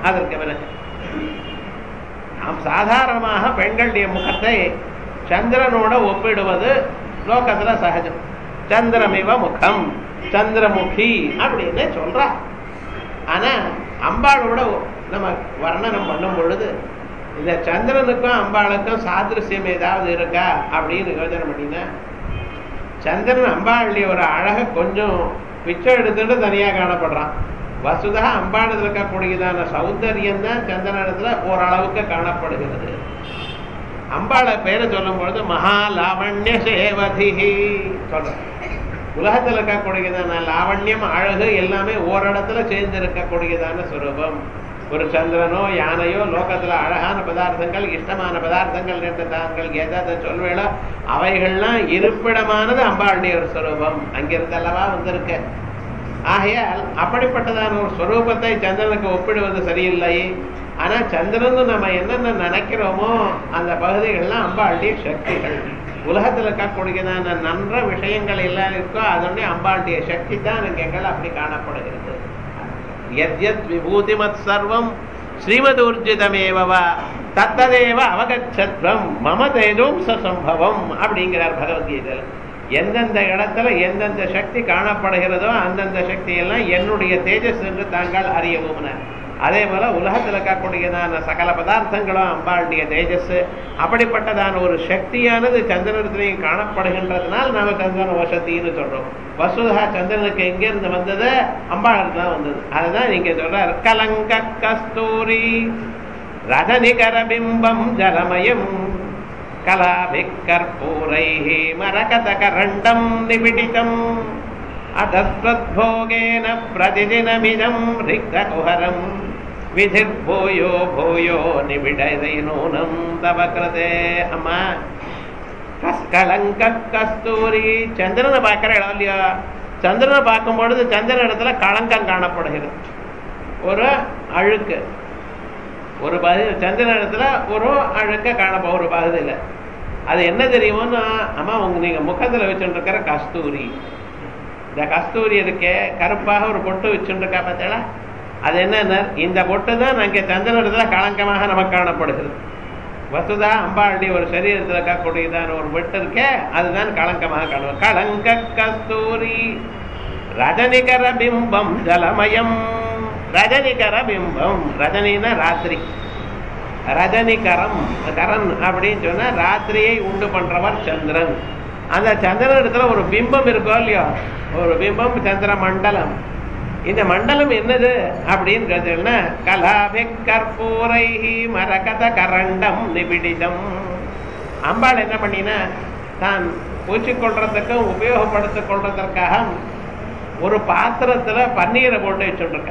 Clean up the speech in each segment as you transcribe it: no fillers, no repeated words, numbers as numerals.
அதற்கு பிறகு நாம் சாதாரணமாக பெண்களுடைய முகத்தை சந்திரனோட ஒப்பிடுவது லோகத்துல சகஜம். சந்திரமிவ முகம், சந்திரமுகி அப்படின்னு சொல்றா. ஆனா அம்பாளோட நம்ம வர்ணனம் பண்ணும் பொழுது இந்த சந்திரனுக்கும் அம்பாளுக்கும் சாதிருஷ்யம் ஏதாவது இருக்கா அப்படின்னு யோசனை பண்ணினா, சந்திரன் அம்பாளுடைய ஒரு அழக கொஞ்சம் பிச்சை எடுத்துட்டு தனியா காணப்படுறான். வசுதா அம்பாளத்தில் இருக்கக்கூடியதான சௌந்தரியம் தான் சந்திரனத்துல ஓரளவுக்கு காணப்படுகிறது. அம்பாளை பேரை சொல்லும் பொழுது மகாலாவண்ய சேவதி சொல்ற. உலகத்தில் இருக்கக்கூடியதான லாவண்யம் அழகு எல்லாமே ஓரிடத்துல சேர்ந்து இருக்கக்கூடியதான சுரூபம். ஒரு சந்திரனோ யானையோ லோகத்துல அழகான பதார்த்தங்கள் இஷ்டமான பதார்த்தங்கள் என்று தாங்கள் ஏதாவது சொல்வேளோ அவைகள்லாம் இருப்பிடமானது அம்பாளுடைய ஒரு சுரூபம். அங்கிருந்து அல்லவா வந்திருக்க. ஆகையால் அப்படிப்பட்டதான ஒரு ஸ்வரூபத்தை சந்திரனுக்கு ஒப்பிடுவது சரியில்லை. ஆனா சந்திரன் நம்ம என்னென்ன நினைக்கிறோமோ அந்த பகுதிகள்லாம் அம்பாளுடைய சக்திகள். உலகத்துல இருக்கக்கூடியதான நன்ற விஷயங்கள் எல்லாம் இருக்கோ அதனுடைய அம்பாளுடைய சக்தி தான் எங்கள் அப்படி காணப்படுகிறது. யத்யத் விபூதிமத் சர்வம் ஸ்ரீமதூர்ஜிதமேவா தத்ததேவ அவகச்சத்வம் மம தேஜோம் சசம்பவம் அப்படிங்கிறார் பகவத்கீதையில். எந்தெந்த இடத்துல எந்தெந்த சக்தி காணப்படுகிறதோ அந்தந்த சக்தி எல்லாம் என்னுடைய தேஜஸ் என்று தாங்கள் அறியவும். அதே போல உலகத்தில் இருக்கக்கூடியதான சகல பதார்த்தங்களும் அம்பாளுடைய தேஜஸ். அப்படிப்பட்டதான ஒரு சக்தியானது சந்திரத்திலையும் காணப்படுகின்றதுனால் நாம சந்திரன வசத்தின்னு சொல்றோம். வசுதா சந்திரனுக்கு எங்கிருந்து வந்தது? அம்பாளுக்கு தான் வந்தது. அதுதான் நீங்க சொல்றார். கலங்க கஸ்தூரி ரஜனிகர பிம்பம் ஜலமயம் கலாபிக்கற்பூரைஹ மரகதகரண்டம் நிபிடிதம் அதஸ்வத்போகேன பிரதிதினமிதம் ரிக்தகுஹரம் விதிர்பூயோ பூயோ நிபிடைனூனம் தவ கிருதே. அம்மா கலங்க கஸ்தூரி சந்திரனை பார்க்கிற இடம் இல்லையா? சந்திரனை பார்க்கும் பொழுது சந்திரன் இடத்துல களங்கம் காணப்படுகிறது. ஒரு அழுக்கு ஒரு பகுதி சந்திரன் இடத்துல ஒரு அழுக்க காணப்போ ஒரு பகுதியில். அது என்ன தெரியுமோன்னா, அம்மா நீங்க முகத்துல வச்சுட்டு இருக்கிற கஸ்தூரி, இந்த கஸ்தூரி இருக்கே கருப்பாக ஒரு பொட்டு வச்சுட்டு இருக்கா பார்த்தா, அது என்ன? இந்த பொட்டு தான் அங்கே சந்திரனிடத்துல களங்கமாக நமக்கு காணப்படுகிறது. வசுதா அம்பாளுடைய ஒரு சரீரத்தில் இருக்கக்கூடியதான ஒரு பொட்டு இருக்கே அதுதான் களங்கமாக காணும். களங்க கஸ்தூரி ரஜனிகர பிம்பம் ஜலமயம். ரஜனிகர பிம்பம், ரஜனின்னா ராத்திரி, ரஜனிகரம் கரன் அப்படின்னு சொன்னா ராத்திரியை உண்டு பண்றவர் சந்திரன். அந்த சந்திரன் இடத்துல ஒரு பிம்பம் இருக்கோ இல்லையோ, ஒரு பிம்பம் சந்திர மண்டலம். இந்த மண்டலம் என்னது அப்படின்னு கேட்டீங்கன்னா கலாபி கற்பூரைஹி மரகத கரண்டம் நிபிடிதம். அம்பாள் என்ன பண்ணினா தான் பூச்சிக்கொள்றதுக்கும் உபயோகப்படுத்திக் கொள்றதற்காக ஒரு பாத்திரத்துல பன்னீரை போட்டு வச்சுருக்க.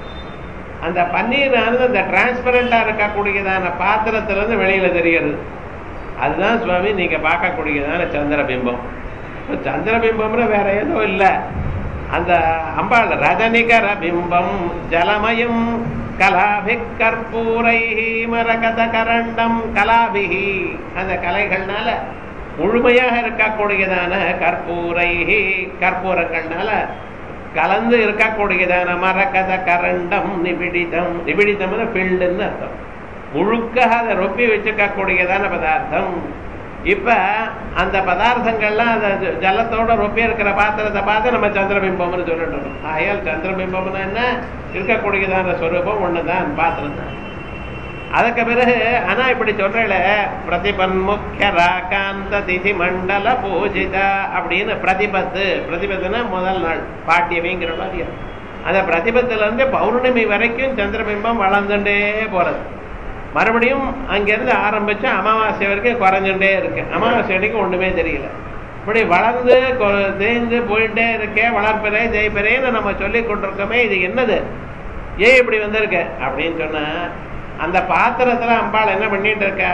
அந்த பன்னீரானது அந்த டிரான்ஸ்பரண்டா இருக்கக்கூடியதான பாத்திரத்துல இருந்து வெளியில தெரிகிறது. அதுதான் சுவாமி நீங்க பார்க்கக்கூடியதான சந்திரபிம்பம். சந்திரபிம்பம்னு வேற எதுவும் இல்லை. அந்த அம்பாள் ரஜனிகர பிம்பம் ஜலமயம் கலாபி கற்பூரைஹி மரகத கரண்டம். கலாபிஹி அந்த கலைகள்னால முழுமையாக இருக்கக்கூடியதான கற்பூரைஹி கற்பூரங்கள்னால கலந்து இருக்கக்கூடியதான மரகத கரண்டம் நிபிடிதம். நிபிடிதம்னு ஃபில்டுன்னு அர்த்தம். முழுக்க அதை ரொப்பி வச்சுக்கக்கூடியதான பதார்த்தம். இப்ப அந்த பதார்த்தங்கள்லாம் அந்த ஜலத்தோட ரொப்பி இருக்கிற பாத்திரத்தை பார்த்து நம்ம சந்திரபிம்பம்னு சொல்லிட்டு இருக்கோம். ஆகையால் சந்திரபிம்பம்னு என்ன? இருக்கக்கூடியதான ஸ்வரூபம் ஒண்ணுதான், பாத்திரம் தான். அதுக்கு பிறகு ஆனா இப்படி சொல்றல பிரதிபன்முக்கிய ராகாந்த திதி மண்டல பூஜிதா அப்படின்னு பிரதிபத்து. பிரதிபத்துனா முதல் நாள் பாட்டியவைங்கிற மாதிரி. அந்த பிரதிபத்துல இருந்து பௌர்ணமி வரைக்கும் சந்திரபிம்பம் வளர்ந்துட்டே போறது. மறுபடியும் அங்கிருந்து ஆரம்பிச்சு அமாவாசை வரைக்கும் குறைஞ்சுட்டே இருக்கு. அமாவாசை வரைக்கும் ஒண்ணுமே தெரியல. இப்படி வளர்ந்து தேய்ந்து போயிட்டே இருக்கே. வளர்ப்பிறை ஜெய்பிறைன்னு நம்ம சொல்லி கொண்டிருக்கோமே, இது என்னது? ஏன் இப்படி வந்திருக்க அப்படின்னு சொன்னா, அந்த பாத்திரத்துல அம்பாள் என்ன பண்ணிட்டு இருக்க?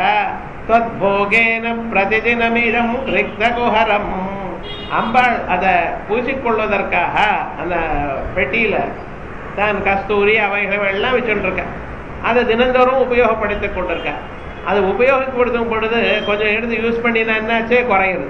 தத்போகேன பிரதிதினமிதம் ரிக்தகுஹரம். அம்பாள் அதை பூசிக்கொள்வதற்காக அந்த பெட்டியில தான் கஸ்தூரி அவைகள் எல்லாம் வச்சுட்டு இருக்க. அதை தினந்தோறும் உபயோகப்படுத்திக் கொண்டிருக்க. அது உபயோகப்படுத்தும் பொழுது கொஞ்சம் எடுத்து யூஸ் பண்ணினா என்னாச்சே குறையுது.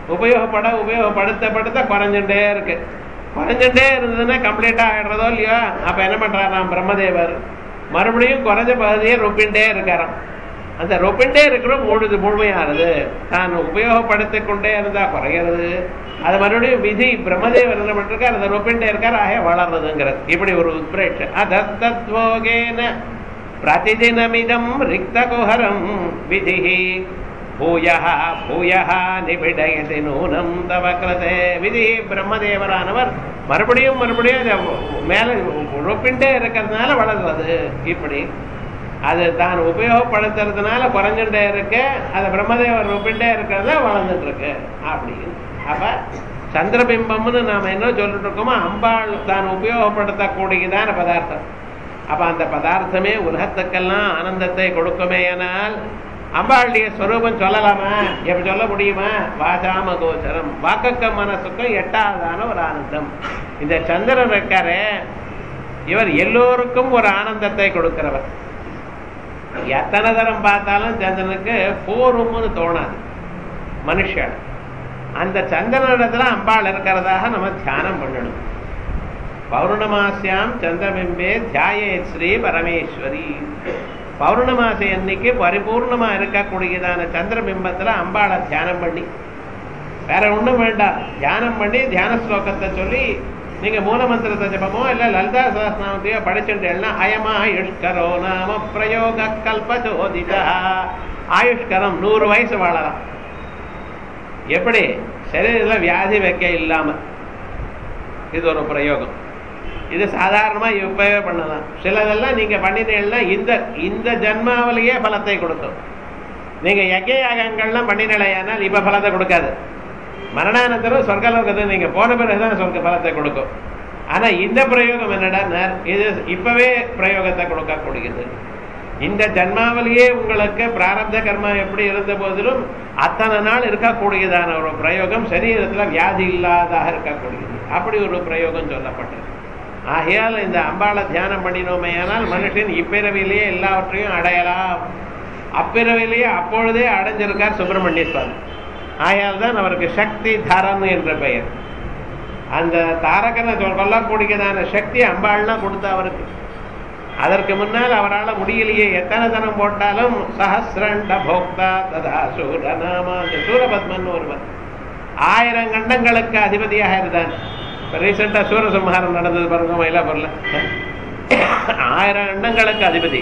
உபயோகப்படுத்த குறைஞ்சுட்டே இருக்கு. குறைஞ்சுட்டே இருந்ததுன்னா கம்ப்ளீட்டா ஆயிடுறதோ இல்லையோ. அப்ப என்ன பண்றாராம் பிரம்மதேவர்? மறுபடியும் குறைஞ்ச பகுதியை ரொப்பின்ண்டே இருக்காராம். அந்த ரொப்பின்ண்டே இருக்கிற முழுமையானது தான் உபயோகப்படுத்திக் கொண்டே இருந்தா குறைகிறது. அது மறுபடியும் விதி பிரம்மதேவர் என்ன பண்ணிருக்கார், அந்த ரொப்பின்ண்டே இருக்கார், ஆக வளர்றதுங்கிறது. இப்படி ஒரு உத்பிரேட்ச அதத்தத்வோகேன பிரதிதினமிதம் ரிக்தகுஹரம் விதி பூயஹ பூயஹ நிபிடயதி நூனம் தவ கிருதே. விதி பிரம்மதேவரானவர் மறுபடியும் மேல ரொப்பின்ண்டே இருக்கிறதுனால வளர்றது. இப்படி அது தான் உபயோகப்படுத்துறதுனால குறைஞ்சுட்டே இருக்கு, அது பிரம்மதேவர் ரொப்பின்ண்டே இருக்கிறத வளர்ந்துட்டு இருக்கு அப்படின்னு. அப்ப சந்திரபிம்பம்னு நாம என்ன சொல்லிட்டு இருக்கோமோ அம்பாள் தான் உபயோகப்படுத்தக்கூடியதான பதார்த்தம். அப்ப அந்த பதார்த்தமே உலகத்துக்கெல்லாம் ஆனந்தத்தை கொடுக்குமே. ஆனால் அம்பாளுடைய ஸ்வரூபம் சொல்லலாமா? எப்ப சொல்ல முடியுமா? வாசாம கோச்சரம், வாக்கக்க மனசுக்கும் எட்டாவதான ஒரு ஆனந்தம். இந்த சந்திரன் இருக்காரு, இவர் எல்லோருக்கும் ஒரு ஆனந்தத்தை கொடுக்கிறவர். எத்தனை தரம் பார்த்தாலும் சந்திரனுக்கு போரும்னு தோணாது மனுஷன். அந்த சந்திரனிடத்துல அம்பாள் இருக்கிறதாக நம்ம தியானம் பண்ணணும். பௌர்ணமாசியாம் சந்திரபிம்பே தியாயே ஸ்ரீ பரமேஸ்வரி. பௌர்ணமாசி அன்னைக்கு பரிபூர்ணமா இருக்கக்கூடியதான சந்திரபிம்பத்துல அம்பாளை தியானம் பண்ணி, வேற ஒண்ணும் வேண்டாம், தியானம் பண்ணி தியான ஸ்லோகத்தை சொல்லி நீங்க மூலமந்திரத்தை ஜபமோ இல்ல லலிதா சஹஸ்ரநாமத்தையோ படிச்சுட்டேன்னா அயம் ஆயுஷ்கரோ நாம பிரயோக கல்பசோதிதா. ஆயுஷ்கரம் 100 வயசு வாழலாம். எப்படி? சரீரத்தில் வியாதி வைக்க இல்லாம. இது ஒரு பிரயோகம். இது சாதாரணமா இப்பவே பண்ணலாம். சிலதெல்லாம் நீங்க பண்ணினீங்கன்னா இந்த ஜன்மாவிலேயே பலத்தை கொடுக்கும். நீங்க யஜ்ய யாகங்கள்லாம் பண்ணினால் இப்ப பலத்தை கொடுக்காது. மரணானந்தரம் சொர்க்கலோகத்தை நீங்க போன பிறகுதான் சொர்க்க பலத்தை கொடுக்கும். ஆனா இந்த பிரயோகம் என்னடா, இது இப்பவே பிரயோகத்தை கொடுக்கக்கூடியது. இந்த ஜன்மாவிலேயே உங்களுக்கு பிராரப்த கர்மா எப்படி இருந்த போதிலும் அத்தனை நாள் இருக்கக்கூடியதான ஒரு பிரயோகம், சரீரத்துல வியாதி இல்லாதாக இருக்கக்கூடியது. அப்படி ஒரு பிரயோகம் சொல்லப்பட்டது. ஆகையால் இந்த அம்பாளை தியானம் பண்ணினோமே ஆனால் மனுஷன் இப்பிறவிலேயே எல்லாவற்றையும் அடையலாம். அப்பிறவிலேயே அப்பொழுதே அடைஞ்சிருக்கார் சுப்பிரமணிய சுவாமி. ஆகையால் தான் அவருக்கு சக்தி தரன் என்ற பெயர். அந்த தாரகனை கொல்லக்கூடியதான சக்தி அம்பாள்னா கொடுத்த அவருக்கு. அதற்கு முன்னால் அவரால் முடியலையே. எத்தனை தனம் போட்டாலும் சஹசிரண்ட போக்தா ததா சூரநாமா. அந்த சூரபத்மன் ஒருவன் 1000 கண்டங்களுக்கு அதிபதியாக இருந்தான். இப்போ ரீசெண்டாக சூரசம்ஹாரம் நடந்தது பாருங்க மயிலாப்பூர்ல. 1000 கண்டங்களுக்கு அதிபதி.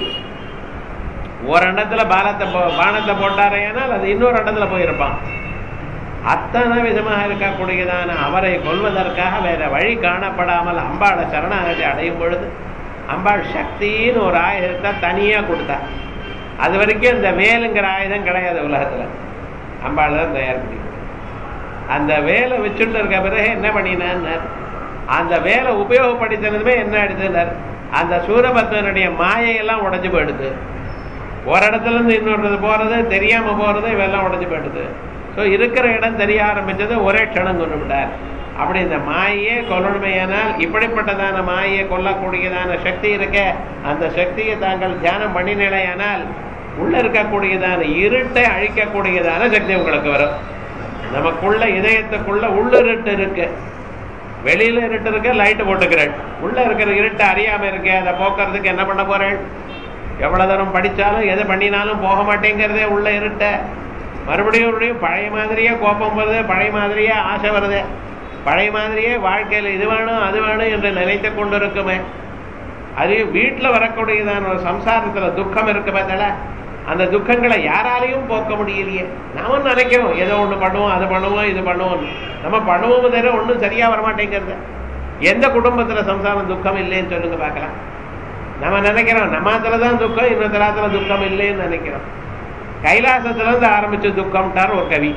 ஒரு இடத்துல பானத்தை போட்டாரேனால் அது இன்னொரு இடத்துல போயிருப்பான். அத்தனை விதமாக இருக்கக்கூடியதான அவரை கொல்வதற்காக வேற வழி காணப்படாமல் அம்பாளை சரணாகதி அடையும் பொழுது அம்பாள் சக்தின்னு ஒரு ஆயுதத்தை தனியா கொடுத்தா. அது வரைக்கும் இந்த வேலுங்கிற ஆயுதம் கிடையாது உலகத்துல. அம்பாள் தான் தயார் பண்ணி அந்த வேலை வச்சுட்டு இருக்க பிறகு என்ன பண்ணினான்னு, அந்த வேலை உபயோகப்படுத்தினதுமே என்ன ஆயிடுதுன்னார், அந்த சூரபத்மனுடைய மாயையெல்லாம் உடைஞ்சு போயிடுது. ஒரு இடத்துல இருந்து இன்னொரு போறது தெரியாம போறது இவெல்லாம் உடைஞ்சு போயிடுது. ஸோ இருக்கிற இடம் தெரிய ஆரம்பிச்சது ஒரே க்ஷணம் கொண்டு விட்டார். அப்படி இந்த மாயை கொல்லணுமையானால் இப்படிப்பட்டதான மாயை கொல்லக்கூடியதான சக்தி இருக்க, அந்த சக்தியை தாங்கள் தியானம் பண்ணினேனால் உள்ள இருக்கக்கூடியதான இருட்டை அழிக்கக்கூடியதான சக்தி உங்களுக்கு வரும். நமக்குள்ள இதயத்துக்குள்ள உள்ளிருட்டு இருக்கு, வெளியில இருட்டு இருக்கு, லைட்டு போட்டுக்கிறேன். உள்ள இருக்கிற இருட்டை அறியாம இருக்கேன், அதை போக்குறதுக்கு என்ன பண்ண போறேன்? எவ்வளவு தரம் படிச்சாலும் எது பண்ணினாலும் போக மாட்டேங்கிறதே உள்ள இருட்ட. மறுபடியும் பழைய மாதிரியே கோபம் வருது, பழைய மாதிரியே ஆசை வருது, பழைய மாதிரியே வாழ்க்கையில் இது வேணும் அது வேணும் என்று நினைத்து கொண்டு இருக்குமே. அது வீட்டில் வரக்கூடியதான ஒரு சம்சாரத்துல துக்கம் இருக்கு பார்த்தல, அந்த துக்கங்களை யாராலையும் போக்க முடியலையே. நாம நினைக்கிறோம் ஏதோ ஒண்ணு பண்ணுவோம், அது பண்ணுவோம், இது பண்ணுவோம். நம்ம பண்ணுவோம் தவிர ஒன்றும் சரியா வரமாட்டேங்கிறது. எந்த குடும்பத்துல சம்சாரம் துக்கம் இல்லைன்னு சொல்லுங்க பார்க்கலாம். நம்ம நினைக்கிறோம் நம்மத்துலதான் துக்கம், இன்னொருத்தரத்துல துக்கம் இல்லைன்னு நினைக்கிறோம். கைலாசத்துல இருந்து ஆரம்பிச்ச துக்கம்ட்டார் ஒரு கவி.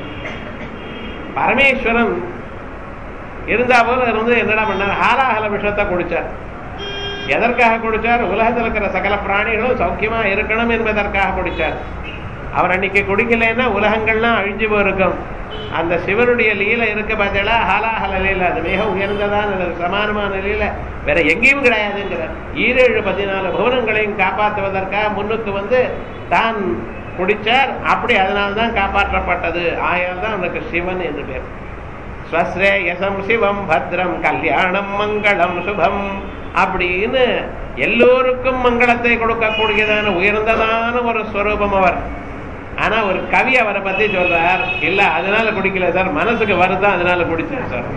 பரமேஸ்வரன் இருந்தா போல இருந்து என்னடா பண்ணார், ஹாலாஹல விஷத்தை குடிச்சார். எதற்காக குடிச்சார்? உலகத்தில் இருக்கிற சகல பிராணிகளும் சௌக்கியமா இருக்கணும் என்பதற்காக குடிச்சார். அவர் அன்னைக்கு குடிக்கலைன்னா உலகங்கள்லாம் அழிஞ்சு போயிருக்கும். அந்த சிவனுடைய லீலை இருக்க பார்த்தா ஹாலாஹல லீலை, அது மிக உயர்ந்ததான சமானமான லீலை வேற எங்கேயும் கிடையாதுங்கிறார். 14 புவனங்களையும் காப்பாற்றுவதற்காக முன்னுக்கு வந்து தான் குடிச்சார். அப்படி அதனால்தான் காப்பாற்றப்பட்டது. ஆயால் தான் அவனுக்கு சிவன் என்று பேர். ஸ்வஸ்ரேயசம் சிவம் பத்ரம் கல்யாணம் மங்களம் சுபம் அப்படின்னு எல்லோருக்கும் மங்களத்தை கொடுக்கக்கூடியதான உயர்ந்ததான ஒரு ஸ்வரூபம் அவர். ஆனா ஒரு கவி அவரை பத்தி சொல்றார், இல்ல அதனால குடிக்கல சார், மனசுக்கு வருதான் அதனால குடிச்சேன் சார்.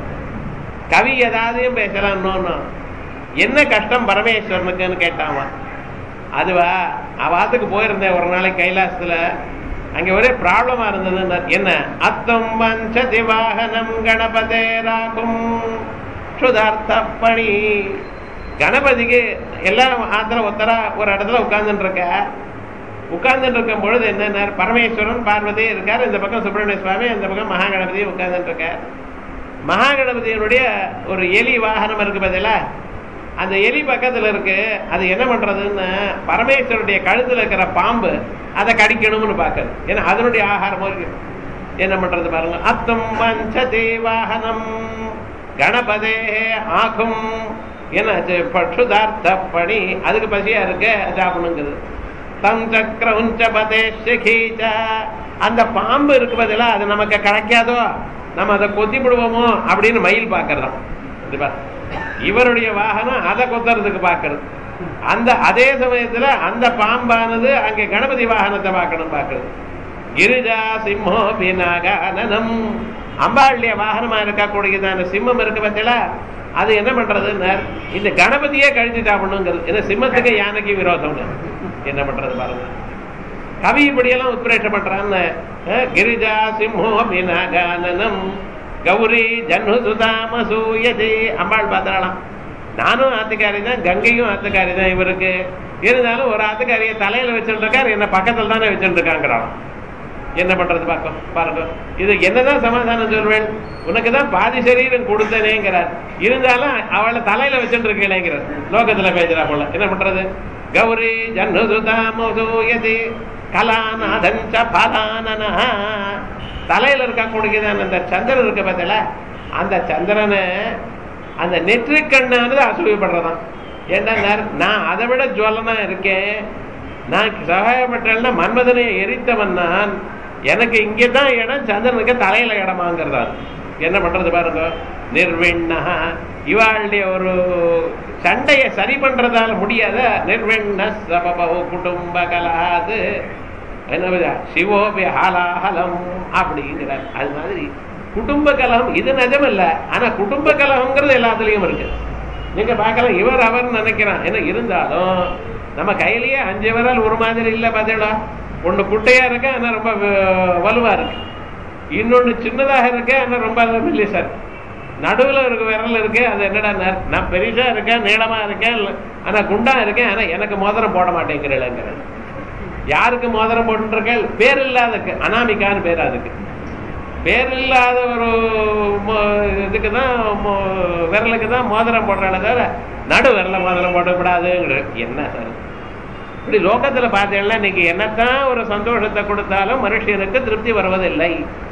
கவி ஏதாவதையும் பேசலாம். என்ன கஷ்டம் பரமேஸ்வரனுக்குன்னு கேட்டாமா. அதுவா, அவாத்துக்கு போயிருந்தேன் ஒரு நாளைக்கு கைலாசத்துல. அங்க ஒரே ப்ராப்ளமா இருந்தது. என்ன? அத்தம் வஞ்சதி வாகனம் கணபதே ராகும் சுதார்த்தப்பணி. கணபதிக்கு எல்லாரும் ஆத்திர ஒத்தரா ஒரு இடத்துல உட்கார்ந்துட்டு இருக்கும் பொழுது என்ன, பரமேஸ்வரன் பார்வதி இருக்கார், இந்த பக்கம் சுப்பிரமணிய சுவாமி, இந்த பக்கம் மகா கணபதி உட்கார்ந்துட்டு இருக்கார். மகா கணபதியினுடைய ஒரு எலி வாகனம் இருக்கு பதில, அந்த எலி பக்கத்துல இருக்கு. அது என்ன பண்றதுன்னு பரமேஸ்வருடைய கழுத்துல இருக்கிற பாம்பு அதை கடிக்கணும்னு பாக்குறது. ஏன்னா அதனுடைய ஆகாரமும் இருக்கு. என்ன பண்றது பாருங்க. அத்தம் வஞ்சதி வாகனம் கணபதே ஆகும். என்னாச்சு? பட்சுதார்த்தப்பணி. அதுக்கு பசியா இருக்கு, சாப்பிடணுங்கிறது. தம் சக்கர உஞ்சபதே சிகீச்ச. அந்த பாம்பு இருக்கு பதிலா, அது நமக்கு கிடைக்காதோ, நம்ம அதை கொத்தி விடுவோமோ அப்படின்னு மயில் பாக்குறதாம். இவருடைய வாகனம் அதை கொத்துறதுக்கு பாக்குறது. அந்த அதே சமயத்துல அந்த பாம்பானது அங்கே கணபதி வாகனத்தை பார்க்கணும் பாக்குறது. கிரிஜா சிம்மோ பினாகானனம். அம்பாளுடைய வாகனமா இருக்கக்கூடியதான சிம்மம் இருக்கு பார்த்தீங்களா, அது என்ன பண்றதுன்னு இந்த கணபதியே கழிச்சு சாப்பிடணுங்கிறது. ஏன்னா சிம்மத்துக்கு யானைக்கு விரோதம். என்ன பண்றது பாருங்க. கவி இப்படியெல்லாம் உத்பிரேஷம் பண்றான்னு. கிரிஜா சிம்மோ பினாகானனம் கௌரி ஜன்னு சுதாமசூயதி. அம்பாள் பாத்திரலாம். நானும் ஆத்துக்காரி தான், கங்கையும் ஆத்துக்காரி தான் இவருக்கு. இருந்தாலும் ஒரு ஆத்துக்காரிய தலையில வச்சுட்டு இருக்காரு, என்ன பக்கத்துல தானே வச்சுட்டு இருக்காங்கிறான். என்ன பண்றது பாருங்க. இது என்னதான் சமாதானம் சொல்வேன்? உனக்குதான் பாதி சரீரம் கொடுத்தனேங்கிறார், இருந்தாலும் அவளை தலையில வச்சுட்டு இருக்கேங்கிறார். லோகத்துல பேசுறா போல. என்ன பண்றது? கௌரி ஜன்னு சுதாமசூயதி கலாநாதஞ்ச பலானனா. தலையில இருக்கக்கூடியதான் அந்த சந்திரன் இருக்க பார்த்தல, அந்த சந்திரனை அந்த நெற்றிக் கண்ணானது அசூயப்படுறதான். ஏன்னா நான் அதை விட ஜுவலனா இருக்கேன், நான் சகாயப்பட்டேன்னா மன்மதனை எரித்தவன் நான், எனக்கு இங்கேதான் இடம், சந்திரனுக்கு தலையில இடமாங்கிறதா. என்ன பண்றது பாருங்க. நிர்விண்ணா. இவாளுடைய ஒரு சண்டையை சரி பண்றதால முடியாத நிர்விண்ண சபபோ குடும்ப கலாது என்ன சிவோபி ஹாலாஹலம் அப்படிங்கிறார். அது மாதிரி குடும்ப கலகம் இது நிஜம் இல்ல, ஆனா குடும்ப கலகம்ங்கிறது எல்லாத்துலயும் இருக்கு. நீங்க பார்க்கலாம், இவர் அவர் நினைக்கிறான். என்ன இருந்தாலும் நம்ம கையிலேயே 5 விரல் ஒரு மாதிரி இல்ல பார்த்தீங்களா. ஒண்ணு குட்டையா இருக்கு, ஆனா ரொம்ப வலுவா இருக்கு. இன்னொன்னு சின்னதாக இருக்கு, ஆனா ரொம்ப மெல்லிசா இருக்கு. நடுவுல ஒரு விரல் இருக்கு, அது என்னடா, நான் பெரிசா இருக்கேன், நீளமா இருக்கேன், ஆனா குண்டா இருக்கேன், ஆனா எனக்கு மோதிரம் போட மாட்டேங்கிறேங்கிற. யாருக்கு மோதிரம் போட்டுருக்கேன்? பேர் இல்லாதக்கு அனாமிகான்னு பேர். அதுக்கு பேர் இல்லாத ஒரு இதுக்கு தான், விரலுக்கு தான் மோதிரம் போடுறாங்க தவிர நடு விரல மோதிரம் போடக்கூடாதுங்கிற. என்ன சார் இப்படி லோகத்துல பார்த்தீங்கன்னா இன்னைக்கு என்னத்தான் ஒரு சந்தோஷத்தை கொடுத்தாலும் மனுஷனுக்கு திருப்தி வருவதில்லை.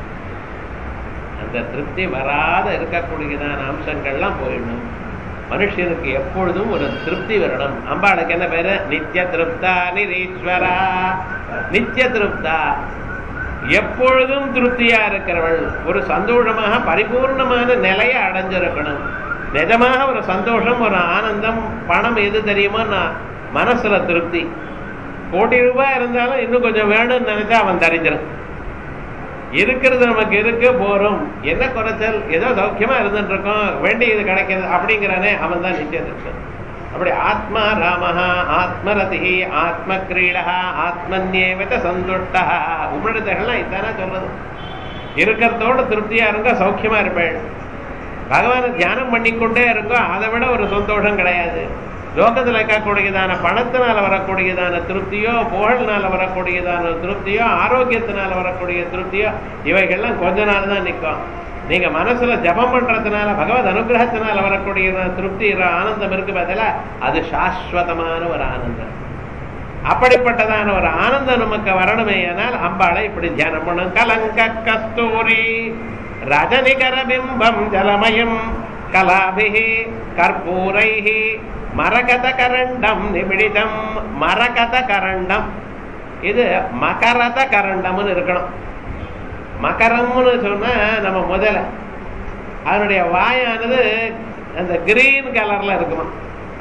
அந்த திருப்தி வராத இருக்கக்கூடியதான அம்சங்கள்லாம் போயிடணும். மனுஷனுக்கு எப்பொழுதும் ஒரு திருப்தி வரணும். அம்பாளுக்கு என்ன பேரு? நித்திய திருப்தா நிரீஸ்வரா. நித்திய திருப்தா, எப்பொழுதும் திருப்தியா இருக்கிறவள், ஒரு சந்தோஷமாக பரிபூர்ணமான நிலையை அடைஞ்சிருக்கணும். நிஜமாக ஒரு சந்தோஷம், ஒரு ஆனந்தம், பணம் எது தெரியுமோ, நான் மனசுல திருப்தி. கோடி ரூபாய் இருந்தாலும் இன்னும் கொஞ்சம் வேணும்னு நினைச்சா அவன் தரிஞ்சிடும். இருக்கிறது நமக்கு இருக்கு போறோம், என்ன குறைச்சல், ஏதோ சௌக்கியமா இருந்துட்டு இருக்கோம், வேண்டியது கிடைக்கிறது அப்படிங்கிறானே, அவன் தான் நிச்சயம் இருக்கு. அப்படி ஆத்மா ராமஹா ஆத்மரதி ஆத்ம கிரீடா ஆத்மன்யேவத சந்துஷ்டா. உபநிடதங்கள்லாம் இதானே சொல்றது. இருக்கிறதோட திருப்தியா இருங்க, சௌக்கியமா இருப்பேன். பகவானை தியானம் பண்ணிக்கொண்டே இருக்கோம், அதை விட ஒரு சந்தோஷம் கிடையாது. லோகத்தில் இருக்கக்கூடியதான பணத்தினால வரக்கூடியதான திருப்தியோ, புகழ்னால வரக்கூடியதான திருப்தியோ, ஆரோக்கியத்தினால வரக்கூடிய திருப்தியோ, இவைகள்லாம் கொஞ்ச நாள் தான் நிற்கும். நீங்க மனசுல ஜபம் பண்றதுனால, பகவத் அனுகிரகத்தினால வரக்கூடிய திருப்தி, ஆனந்தம் இருக்கு பார்த்தல, அது சாஸ்வதமான ஒரு ஆனந்தம். அப்படிப்பட்டதான ஒரு ஆனந்தம் நமக்கு வரணுமே. ஆனால் அம்பாளை இப்படி தியானம் பண்ணும். கலங்க கஸ்தூரி ரஜனிகர பிம்பம் ஜலமயம் கலாபிஹி கற்பூரைஹி மரகத கரண்டம் நிமிடிதம். மரகத கரண்டம், இது மகரத கரண்டம்னு இருக்கணும். மகரம்னு சொன்னா நம்ம முதல்ல அதனுடைய வாயானது அந்த கிரீன் கலர்ல இருக்குமா,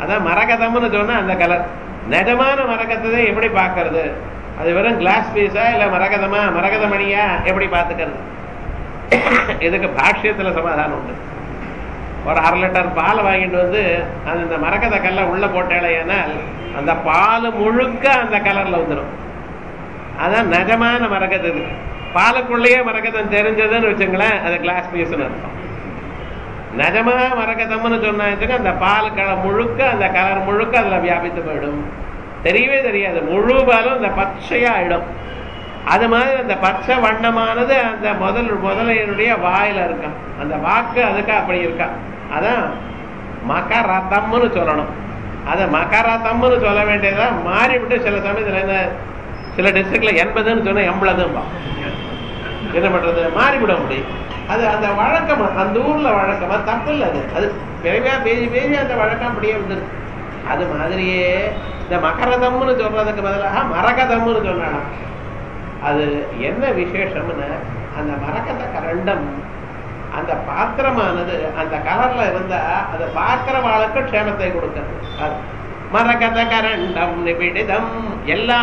அதான் மரகதம்னு சொன்னா அந்த கலர். நிஜமான மரகத்தை எப்படி பார்க்கறது? அது வெறும் கிளாஸ் பீஸா இல்ல மரகதமா மரகத மணியா எப்படி பார்த்துக்கிறது? இதுக்கு பாஷ்யத்துல சமாதானம் உண்டு. ஒரு 1/2 லிட்டர் பால் வாங்கிட்டு வந்து அது இந்த மரகத கல்ல உள்ள போட்டேனால் அந்த பால் முழுக்க அந்த கலர்ல வந்துடும். அதான் நிஜமான மரகதம். பாலுக்குள்ளேயே மரகதம் தெரிஞ்சதுன்னு வச்சுங்களேன், அது கிளாஸ் பீஸ்ன்னு அர்த்தம். நிஜமா மரகதம்னு சொன்னாச்சுங்க அந்த பால் முழுக்க அந்த கலர் முழுக்க அதுல வியாபித்து போயிடும். தெரியவே தெரியாது, முழு பாலும் அந்த பச்சையா ஆயிடும். அது மாதிரி அந்த பச்சை வண்ணமானது அந்த முதலையினுடைய வாயில இருக்கும். அந்த வாக்கு அதுக்கு அப்படி இருக்கா. அதான் மகரதம்னு சொல்லணும். அதை மகரதம்னு சொல்ல வேண்டியதா மாறிவிட்டு சில சமயத்துல என்ன சில டிஸ்ட்ரிக்ட்ல 80ன்னு சொன்னா 80 என்ன பண்றது, மாறிவிட முடியும். அது அந்த வழக்கம், அந்த ஊர்ல வழக்கமா தப்பு இல்லை. அது பெரிய பேசி அந்த வழக்கம் அப்படியே வந்துருக்கு. அது மாதிரியே இந்த மகரதம்னு சொல்றதுக்கு பதிலாக மரகதம்னு சொன்னாலும் அது என்ன விசேஷம்னு, அந்த மரகத கரண்டம் அந்த பாத்திரமானது அந்த கலர்ல இருந்தா அது பார்க்கிறவாளுக்கு க்ஷேமத்தை கொடுக்கிறது. அது மரகத கரண்டம் நிபிடிதம். எல்லா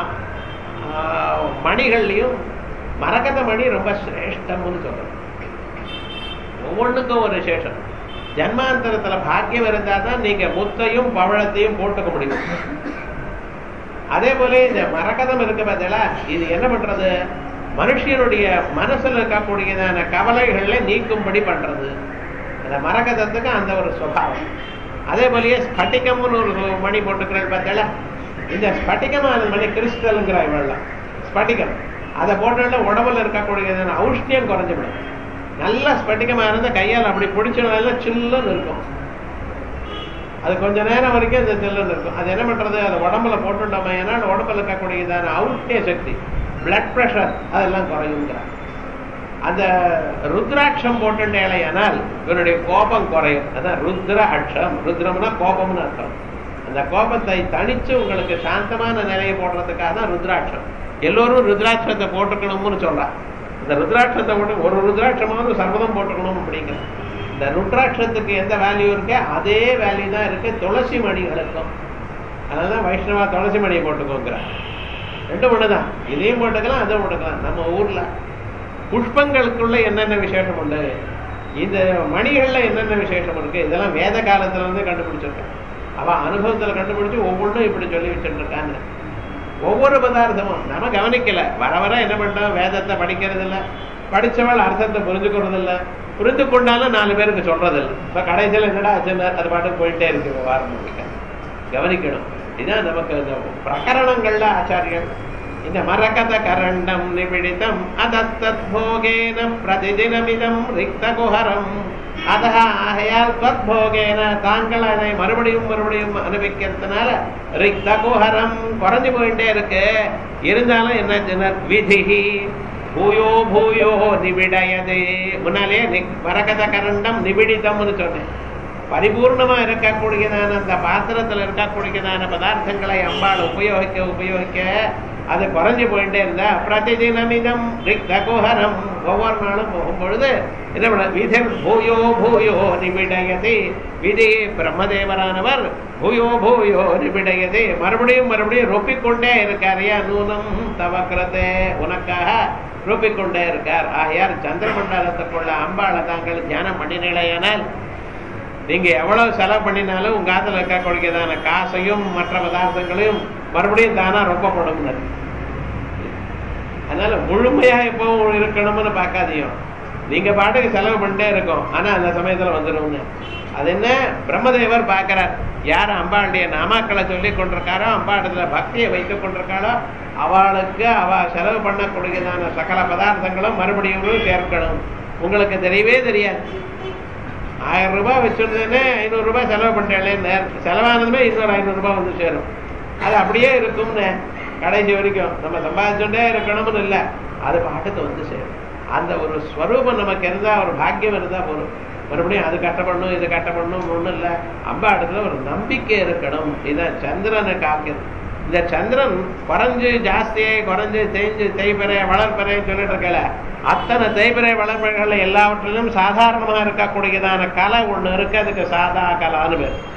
மணிகள்லையும் மரகத மணி ரொம்ப சிரேஷ்டம்னு சொல்றது. ஒவ்வொன்றுக்கும் ஒரு விசேஷம். ஜன்மாந்தரத்துல பாக்கியம் இருந்தா தான் நீங்க முத்தையும் பவழத்தையும் போட்டுக்க முடியும். அதே போல இந்த மரகதம் இருக்கு பார்த்தீங்களா, இது என்ன பண்றது, மனுஷனுடைய மனசுல இருக்கக்கூடியதான கவலைகளை நீக்கும்படி பண்றது. அந்த மரகதத்துக்கு அந்த ஒரு சுபாவம். அதே போலயே ஸ்பட்டிகம்னு ஒரு மணி போட்டுக்கிறேன் பார்த்தீங்களா, இந்த ஸ்பட்டிகமான மணி கிறிஸ்டல்ங்கிற இவெல்லாம் ஸ்பட்டிகம் அதை போட்டோம்னா உடம்புல இருக்கக்கூடியதான ஔஷ்ணியம் குறைஞ்சுவிடும். நல்ல ஸ்பட்டிகமா இருந்தா கையால் அப்படி பிடிச்சதுனால சில்லுன்னு இருக்கும். அது கொஞ்ச நேரம் வரைக்கும் அந்த சில்லுன்னு இருக்கும். அது என்ன பண்றது, அது உடம்புல போட்டுட்டோமே ஏன்னா உடம்புல இருக்கக்கூடியதான ஔஷ்ணிய சக்தி, பிளட் பிரஷர் அதெல்லாம் குறையுங்கிறார். அந்த ருத்ராட்சம் போட்டுட்டேனால் இவருடைய கோபம் குறையும். அதான் ருத்ர அட்சம். ருத்ரம்னா கோபம்னு அர்த்தம். அந்த கோபத்தை தனிச்சு உங்களுக்கு சாந்தமான நிலையை போடுறதுக்காக தான் ருத்ராட்சம். எல்லோரும் ருத்ராட்சத்தை போட்டுக்கணும்னு சொல்றாங்க. இந்த ருத்ராட்சத்தை போட்டு ஒரு ருத்ராட்சமாவது சர்வதம் போட்டுக்கணும் அப்படிங்கிறது. இந்த ருத்ராட்சத்துக்கு எந்த வேல்யூ இருக்கு அதே வேல்யூ தான் இருக்கு துளசி மணிகளுக்கும். அதனாலதான் வைஷ்ணவா துளசி மணியை போட்டுக்கோங்கிறார். 2 ஒண்ணுதான், இதையும் போட்டுக்கலாம் அதுவும் போட்டுக்கலாம். நம்ம ஊர்ல புஷ்பங்களுக்குள்ள என்னென்ன விசேஷம் உண்டு, இந்த மணிகள்ல என்னென்ன விசேஷம் இருக்கு, இதெல்லாம் வேத காலத்துல இருந்து கண்டுபிடிச்சிருக்கேன். அவன் அனுபவத்துல கண்டுபிடிச்சு ஒவ்வொன்றும் இப்படி சொல்லி வச்சுட்டு இருக்கான்னு. ஒவ்வொரு பதார்த்தமும் நம்ம கவனிக்கல. வர வர என்ன பண்றோம், வேதத்தை படிக்கிறது இல்லை, படிச்சவள் அர்த்தத்தை புரிஞ்சுக்கிறது இல்லை, புரிந்து கொண்டாலும் 4 பேருக்கு சொல்றது இல்லை. இப்ப கடைசியில் என்னடா ஆச்சுன்னா அது பாட்டுக்கு போயிட்டே இருக்கு. விவகாரம் கவனிக்கணும். இதுதான் நமக்கு இந்த பிரகரணங்கள்ல ஆச்சாரியர் இந்த மரகத கரண்டம் நிபிடிதம் அதத்தத் போகேன பிரதிதினமிதம் ரிக்த குஹரம். ஆகையால் தத்போகேன தாங்கள் அதை மறுபடியும் அனுபவிக்கிறதுனால ரிக்த குஹரம் குறைஞ்சு போயிட்டே இருக்கு. இருந்தாலும் என்ன விதிஹி பூயோ பூயோ நிபிடயதே. முன்னாலே மரகத கரண்டம் நிபிடிதம்னு சொன்னேன். பரிபூர்ணமா இருக்கக்கூடியதான அந்த பாத்திரத்துல இருக்கக்கூடியதான பதார்த்தங்களை அம்பாள் உபயோகிக்க அது குறைஞ்சு போயிட்டே இருந்தா பிரதிதினமிதம் ரிக்த குஹரம். ஒவ்வொரு நாளும் போகும்பொழுது என்ன பண்ண விதிர் பூயோ பூயோ நிபிடயதே. விதி பிரம்மதேவரானவர் பூயோ பூயோ நிபிடயதே மறுபடியும் ரொப்பிக்கொண்டே இருக்கார். நூனம் தவக்கிறதே உனக்காக ரொப்பிக்கொண்டே இருக்கார். ஆகையார் சந்திரமண்டலத்துக்குள்ள அம்பாளை தாங்கள் தியானம் பண்ணினேனால் நீங்க எவ்வளவு செலவு பண்ணினாலும் உங்க காத்துல இருக்கக்கூடியதான காசையும் மற்ற பதார்த்தங்களையும் மறுபடியும் தானா ரொம்பப்படும். அதனால முழுமையா எப்பவும் இருக்கணும்னு பார்க்காதீங்க. நீங்க பாட்டுக்கு செலவு பண்ணிட்டே இருக்கும், ஆனா அந்த சமயத்துல வந்துடும். அது என்ன, பிரம்மதேவர் பார்க்கிறார். யார் அம்பாளுடைய நாமாக்களை சொல்லி கொண்டிருக்காரோ, அம்பாடத்துல பக்தியை வைத்துக் கொண்டிருக்காளோ அவளுக்கு அவ செலவு பண்ணக்கூடியதான சகல பதார்த்தங்களும் மறுபடியும் சேர்க்கணும். உங்களுக்கு தெரியவே தெரியாது. 1000 ரூபாய் வச்சிருந்தேன்னே 500 ரூபாய் செலவு பண்ணிட்டேன். செலவானதுமே இன்னொரு 500 ரூபாய் வந்து சேரும். அது அப்படியே இருக்கும்னு கடைசி வரைக்கும் நம்ம சம்பாதிச்சுட்டே இருக்கணும்னு இல்லை, அது பாட்டுக்கு வந்து சேரும். அந்த ஒரு ஸ்வரூபம் நமக்கு இருந்தா, ஒரு பாக்கியம் இருந்தா போதும். மறுபடியும் அது கட்டப்படணும் இது கட்டப்படணும் ஒன்றும் இல்லை. அம்பா இடத்துல ஒரு நம்பிக்கை இருக்கணும். இதான் சந்திரனை காக்கிறது. இந்த சந்திரன் குறைஞ்சு ஜாஸ்தியை குறைஞ்சு தேய்பிறை வளர்ப்பறைன்னு சொல்லிட்டு இருக்கல, அத்தனை தேய்பிறை வளர்ப்பறைகள் எல்லாவற்றிலும் சாதாரணமாக இருக்கக்கூடியதான கலை ஒண்ணு இருக்கு. அதுக்கு சாதா கலான்னு பேர்.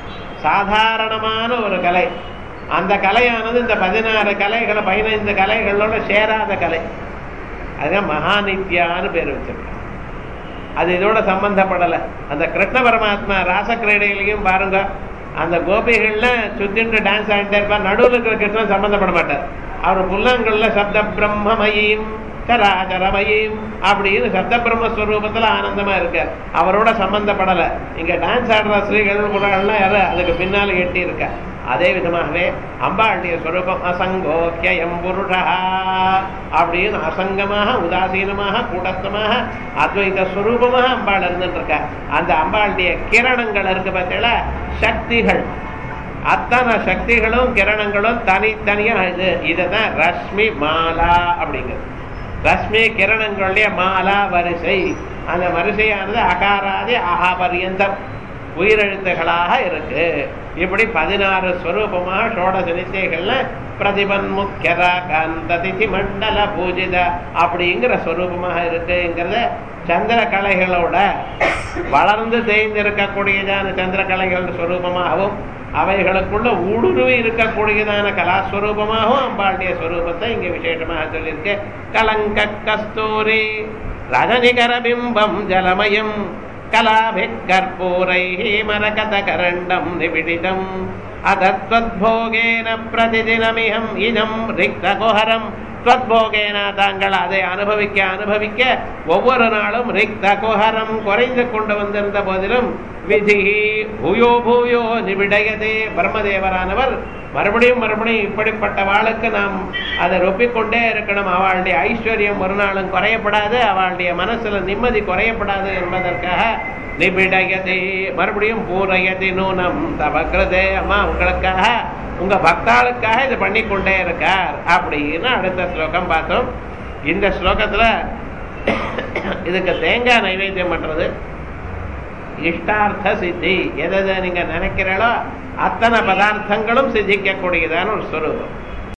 சாதாரணமான ஒரு கலை. அந்த கலையானது இந்த 16 கலைகளை 15 கலைகளோட சேராத கலை. அதுதான் மகாநித்யான்னு பேர் வச்சிருக்காங்க. அது இதோட சம்பந்தப்படலை. அந்த கிருஷ்ண பரமாத்மா ராசக்கிரீடையிலையும் பாருங்க, அந்த கோபிகள்ல சுத்திட்டு டான்ஸ் ஆடிட்டே இருப்பார். நடுவில் இருக்கிற கிருஷ்ணன் சம்பந்தப்பட மாட்டார். அவர் புல்லாங்கல்ல சப்த பிரம்மமயீம் சராச்சரமயீம் அப்படின்னு சப்த பிரம்மஸ்வரூபத்துல ஆனந்தமா இருக்கார். அவரோட சம்பந்தப்படலை. இங்க டான்ஸ் ஆடுற ஸ்ரீகள் குணங்கள்லாம் யாரு அதுக்கு பின்னால எட்டி இருக்க. அதே விதமாகவே அம்பாளுடைய ஸ்வரூபம் அசங்கோக்கியம் புருஷா அப்படின்னு அசங்கமாக உதாசீனமாக கூட்டஸ்தமாக அத்வைத ஸ்வரூபமாக அம்பாள் இருந்துட்டு இருக்க. அந்த அம்பாளுடைய கிரணங்கள் இருக்கு பார்த்தீங்களா, சக்திகள், அத்தனை சக்திகளும் கிரணங்களும் தனித்தனியா இதுதான் ரஷ்மி மாலா அப்படிங்கிறது. ரஷ்மி கிரணங்களுடைய மாலா வரிசை. அந்த வரிசையானது அகாராதி அகாபரியந்தம் உயிரெழுத்துகளாக இருக்கு. இப்படி 16 ஸ்வரூபமாக ஷோடச நிச்சயங்கள்ல பிரதிபன் முக்கியரா காந்ததிதி மண்டல பூஜித அப்படிங்கிற ஸ்வரூபமாக இருக்குங்கிறத சந்திர கலைகளோட வளர்ந்து தேய்ந்திருக்கக்கூடியதான சந்திர கலைகள் ஸ்வரூபமாகவும் அவைகளுக்குள்ள ஊடுருவி இருக்கக்கூடியதான கலாஸ்வரூபமாகவும் அம்பாளுடைய ஸ்வரூபத்தை இங்க விசேஷமாக சொல்லியிருக்கு. கலங்க கஸ்தூரி ரஜனிகர பிம்பம் ஜலமயம் கலாபிக் கற்பூரைஹ மரகத கரண்டம் நிபிடிதம் அதத்வத்போகேன பிரதிதினமிஹம் இதம் ரிக்தகுஹரம். துவத்போகேன தாங்கள் அதை அனுபவிக்க அனுபவிக்க ஒவ்வொரு நாளும் ரிக்தகுஹரம் குறைந்து கொண்டு வந்திருந்த போதிலும் விதி பூயோ பூயோ நிபிடயதே. பிரம்மதேவரானவர் மறுபடியும் மறுபடியும் இப்படிப்பட்ட வாளுக்கு நாம் அதை ரொப்பிக்கொண்டே இருக்கணும். அவளுடைய ஐஸ்வர்யம் ஒரு நாளும் குறையப்படாது, அவளுடைய மனசுல நிம்மதி குறையப்படாது என்பதற்காக நிபிடயதே மறுபடியும் பூரயதி நூனம் தவக்ரதே. அம்மா உங்களுக்காக உங்க பக்தாளுக்காக இது பண்ணிக்கொண்டே இருக்கார் அப்படின்னு அடுத்த ஸ்லோகம் பார்த்தோம். இந்த ஸ்லோகத்துல இதுக்கு தேங்காய் நைவேத்தியம் பண்றது இஷ்டார்த்த சித்தி. எதை நீங்க நினைக்கிறீங்களோ அத்தனை பதார்த்தங்களும் சித்திக்கக்கூடியதான ஒரு ஸ்வரூபம்.